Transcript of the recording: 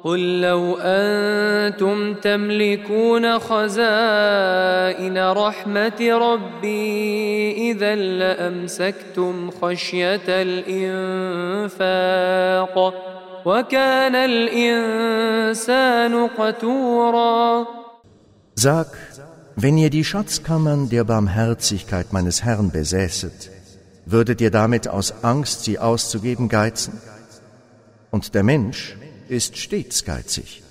قل لو أنتم تملكون خزائن رحمة ربي إذا لأمسكتم خشية الإنفاق وكان الإنسان قتورا. Sag, wenn ihr die Schatzkammern der Barmherzigkeit meines Herrn besäßet, würdet ihr damit aus Angst, sie auszugeben, geizen? Und der Mensch ist stets geizig.